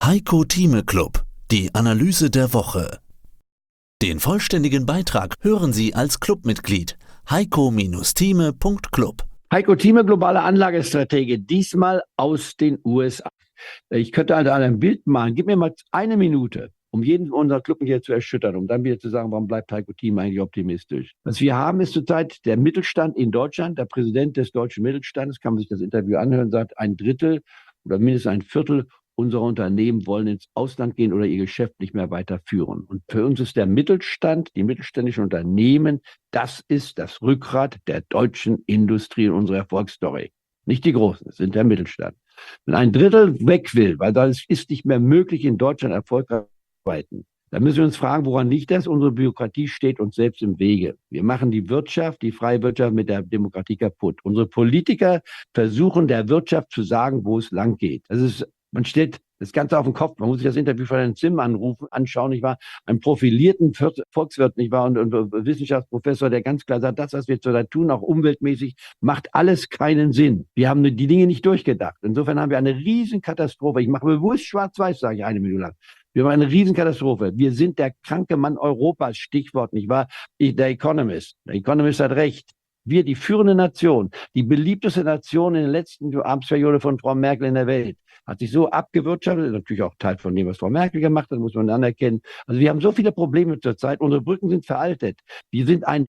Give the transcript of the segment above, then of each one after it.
Heiko Thieme Club, die Analyse der Woche. Den vollständigen Beitrag hören Sie als Clubmitglied heiko-thieme.club. Heiko Thieme, globale Anlagestratege, diesmal aus den USA. Ich könnte also ein Bild malen. Gib mir mal eine Minute, um jeden unserer Clubmitglieder zu erschüttern, um dann wieder zu sagen, warum bleibt Heiko Thieme eigentlich optimistisch? Was wir haben, ist zurzeit der Mittelstand in Deutschland. Der Präsident des deutschen Mittelstandes, kann man sich das Interview anhören, sagt, 1/3 oder mindestens 1/4 unserer Unternehmen wollen ins Ausland gehen oder ihr Geschäft nicht mehr weiterführen. Und für uns ist der Mittelstand, die mittelständischen Unternehmen, das ist das Rückgrat der deutschen Industrie in unserer Erfolgsstory. Nicht die Großen, es sind der Mittelstand. Wenn 1/3 weg will, weil das ist nicht mehr möglich, in Deutschland erfolgreich zu arbeiten, dann müssen wir uns fragen, woran liegt das? Unsere Bürokratie steht uns selbst im Wege. Wir machen die Wirtschaft, die freie Wirtschaft mit der Demokratie kaputt. Unsere Politiker versuchen der Wirtschaft zu sagen, wo es lang geht. Man stellt das Ganze auf den Kopf. Man muss sich das Interview von Herrn Zimm anschauen, nicht wahr? Einen profilierten Volkswirt, nicht wahr? Und Wissenschaftsprofessor, der ganz klar sagt, das, was wir zurzeit tun, auch umweltmäßig, macht alles keinen Sinn. Wir haben die Dinge nicht durchgedacht. Insofern haben wir eine Riesenkatastrophe. Ich mache bewusst schwarz-weiß, sage ich eine Minute lang. Wir haben eine Riesenkatastrophe. Wir sind der kranke Mann Europas, Stichwort, nicht wahr? Der Economist. Der Economist hat recht. Wir, die führende Nation, die beliebteste Nation in der letzten Amtsperiode von Frau Merkel in der Welt, hat sich so abgewirtschaftet, natürlich auch Teil von dem, was Frau Merkel gemacht hat, muss man anerkennen. Also wir haben so viele Probleme zurzeit, unsere Brücken sind veraltet. Wir sind ein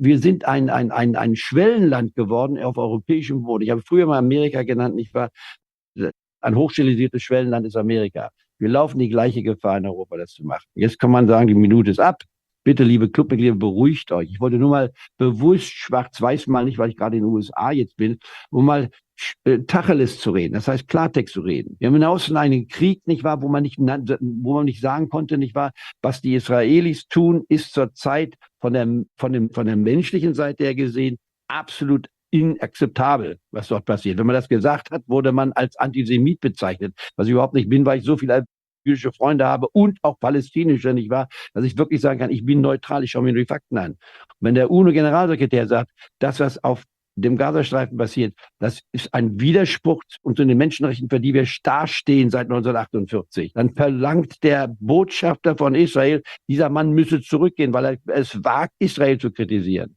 Schwellenland geworden auf europäischem Boden. Ich habe früher mal Amerika genannt, nicht wahr? Ein hochstilisiertes Schwellenland ist Amerika. Wir laufen die gleiche Gefahr in Europa, das zu machen. Jetzt kann man sagen, die Minute ist ab. Bitte, liebe Clubmitglieder, beruhigt euch. Ich wollte nur mal bewusst schwarz-weiß mal nicht, weil ich gerade in den USA jetzt bin, um mal Tacheles zu reden, das heißt Klartext zu reden. Wir haben hinaus einen Krieg, nicht wahr, wo man nicht sagen konnte, nicht wahr, was die Israelis tun, ist zurzeit von der menschlichen Seite her gesehen absolut inakzeptabel, was dort passiert. Wenn man das gesagt hat, wurde man als Antisemit bezeichnet, was ich überhaupt nicht bin, weil ich so viele jüdische Freunde habe und auch palästinische, nicht wahr, dass ich wirklich sagen kann, ich bin neutral, ich schaue mir nur die Fakten an. Und wenn der UNO-Generalsekretär sagt, das, was auf dem Gazastreifen passiert, das ist ein Widerspruch zu den Menschenrechten, für die wir starr stehen seit 1948. Dann verlangt der Botschafter von Israel, dieser Mann müsse zurückgehen, weil er es wagt, Israel zu kritisieren.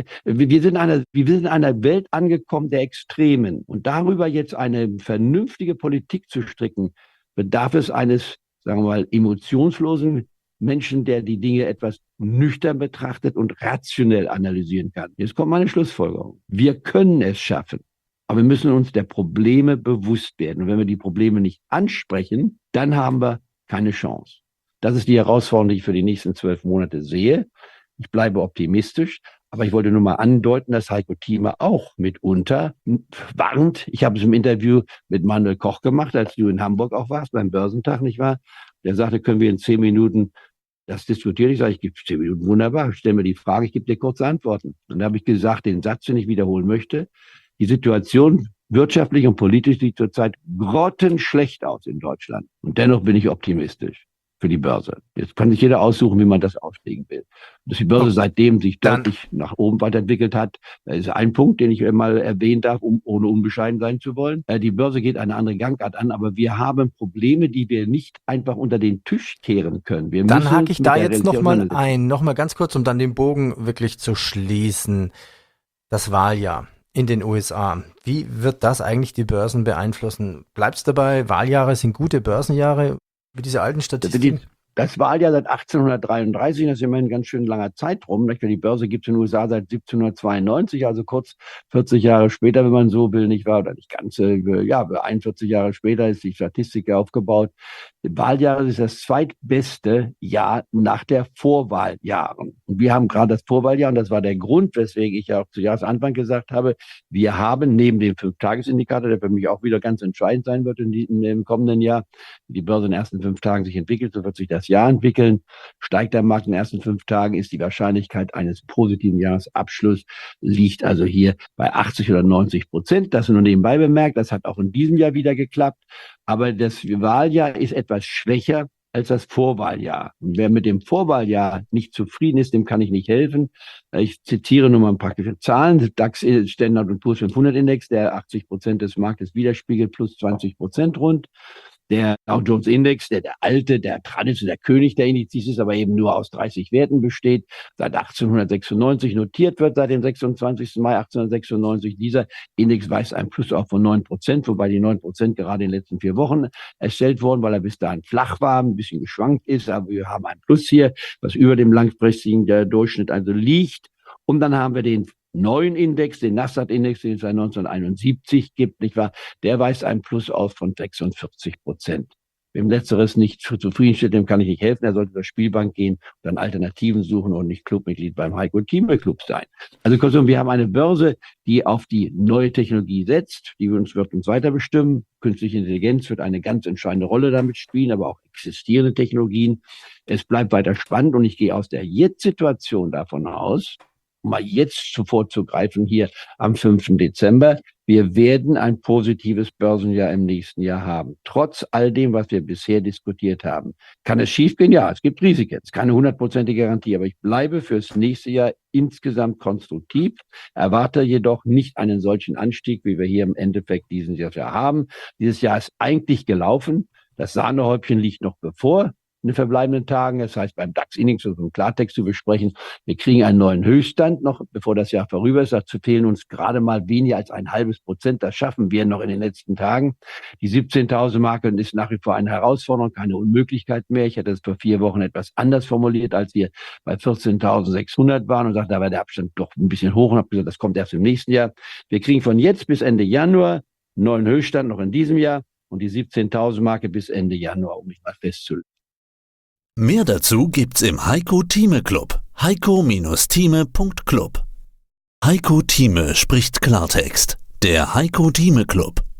Wir sind in einer Welt angekommen der Extremen. Und darüber jetzt eine vernünftige Politik zu stricken, bedarf es eines, sagen wir mal, emotionslosen Menschen, der die Dinge etwas nüchtern betrachtet und rationell analysieren kann. Jetzt kommt meine Schlussfolgerung. Wir können es schaffen, aber wir müssen uns der Probleme bewusst werden. Und wenn wir die Probleme nicht ansprechen, dann haben wir keine Chance. Das ist die Herausforderung, die ich für die nächsten 12 Monate sehe. Ich bleibe optimistisch, aber ich wollte nur mal andeuten, dass Heiko Thieme auch mitunter warnt. Ich habe es im Interview mit Manuel Koch gemacht, als du in Hamburg auch warst, beim Börsentag, nicht wahr? Der sagte, können wir in 10 Minuten das diskutieren? Ich sage, ich gebe 10 Minuten, wunderbar. Stell mir die Frage, ich gebe dir kurze Antworten. Und da habe ich gesagt, den Satz, den ich wiederholen möchte, die Situation wirtschaftlich und politisch sieht zurzeit grottenschlecht aus in Deutschland. Und dennoch bin ich optimistisch für die Börse. Jetzt kann sich jeder aussuchen, wie man das auslegen will. Dass die Börse seitdem sich deutlich nach oben weiterentwickelt hat, das ist ein Punkt, den ich mal erwähnen darf, ohne unbescheiden sein zu wollen. Die Börse geht eine andere Gangart an, aber wir haben Probleme, die wir nicht einfach unter den Tisch kehren können. Dann hake ich da jetzt nochmal ganz kurz, um dann den Bogen wirklich zu schließen. Das Wahljahr in den USA. Wie wird das eigentlich die Börsen beeinflussen? Bleibt es dabei, Wahljahre sind gute Börsenjahre? Wie diese alten Statistiken? Das Wahljahr seit 1833, das ist immerhin ein ganz schön langer Zeitraum. Die Börse gibt es in den USA seit 1792, also kurz 40 Jahre später, wenn man so will, nicht wahr? Oder nicht ganz, 41 Jahre später ist die Statistik aufgebaut. Das Wahljahr ist das zweitbeste Jahr nach der Vorwahljahren. Und wir haben gerade das Vorwahljahr, und das war der Grund, weswegen ich ja auch zu Jahresanfang gesagt habe, wir haben neben dem 5-Tages-Indikator, der für mich auch wieder ganz entscheidend sein wird im kommenden Jahr, die Börse in den ersten 5 Tagen sich entwickelt, so wird sich das Jahr entwickeln. Steigt der Markt in den ersten 5 Tagen, ist die Wahrscheinlichkeit eines positiven Jahresabschlusses, liegt also hier bei 80 oder 90%. Das nur nebenbei bemerkt, das hat auch in diesem Jahr wieder geklappt. Aber das Wahljahr ist etwas schwächer als das Vorwahljahr. Und wer mit dem Vorwahljahr nicht zufrieden ist, dem kann ich nicht helfen. Ich zitiere nur mal ein paar Zahlen. DAX Standard & Poor's 500 Index, der 80% des Marktes widerspiegelt, plus 20% rund. Der Dow Jones Index, der alte, der traditionelle, der König der Indizes ist, aber eben nur aus 30 Werten besteht, seit 1896 notiert wird, seit dem 26. Mai 1896. Dieser Index weist einen Plus auf von 9%, wobei die 9% gerade in den letzten 4 Wochen erstellt wurden, weil er bis dahin flach war, ein bisschen geschwankt ist, aber wir haben ein Plus hier, was über dem langfristigen Durchschnitt also liegt. Und dann haben wir den neuen Index, den Nasdaq-Index, den es seit 1971 gibt, nicht wahr? Der weist einen Plus auf von 46%. Wem Letzteres nicht zufriedenstellt, dem kann ich nicht helfen. Er sollte zur Spielbank gehen und dann Alternativen suchen und nicht Clubmitglied beim Heiko Thieme Club sein. Also kurzum, wir haben eine Börse, die auf die neue Technologie setzt, die wird uns weiter bestimmen. Künstliche Intelligenz wird eine ganz entscheidende Rolle damit spielen, aber auch existierende Technologien. Es bleibt weiter spannend und ich gehe aus der Jetzt-Situation davon aus, um mal jetzt vorzugreifen, hier am 5. Dezember. Wir werden ein positives Börsenjahr im nächsten Jahr haben. Trotz all dem, was wir bisher diskutiert haben. Kann es schiefgehen? Ja, es gibt Risiken. Es ist keine 100%ige Garantie, aber ich bleibe fürs nächste Jahr insgesamt konstruktiv, erwarte jedoch nicht einen solchen Anstieg, wie wir hier im Endeffekt dieses Jahr haben. Dieses Jahr ist eigentlich gelaufen. Das Sahnehäubchen liegt noch bevor in den verbleibenden Tagen. Das heißt, beim DAX-Index, um im Klartext zu besprechen, wir kriegen einen neuen Höchststand noch, bevor das Jahr vorüber ist. Dazu fehlen uns gerade mal weniger als 0,5%. Das schaffen wir noch in den letzten Tagen. Die 17.000 Marke ist nach wie vor eine Herausforderung, keine Unmöglichkeit mehr. Ich hatte es vor 4 Wochen etwas anders formuliert, als wir bei 14.600 waren und sagte, da war der Abstand doch ein bisschen hoch und habe gesagt, das kommt erst im nächsten Jahr. Wir kriegen von jetzt bis Ende Januar einen neuen Höchststand noch in diesem Jahr und die 17.000 Marke bis Ende Januar, um mich mal festzulegen. Mehr dazu gibt's im Heiko Thieme Club. heiko-thieme.club. Heiko Thieme spricht Klartext. Der Heiko Thieme Club.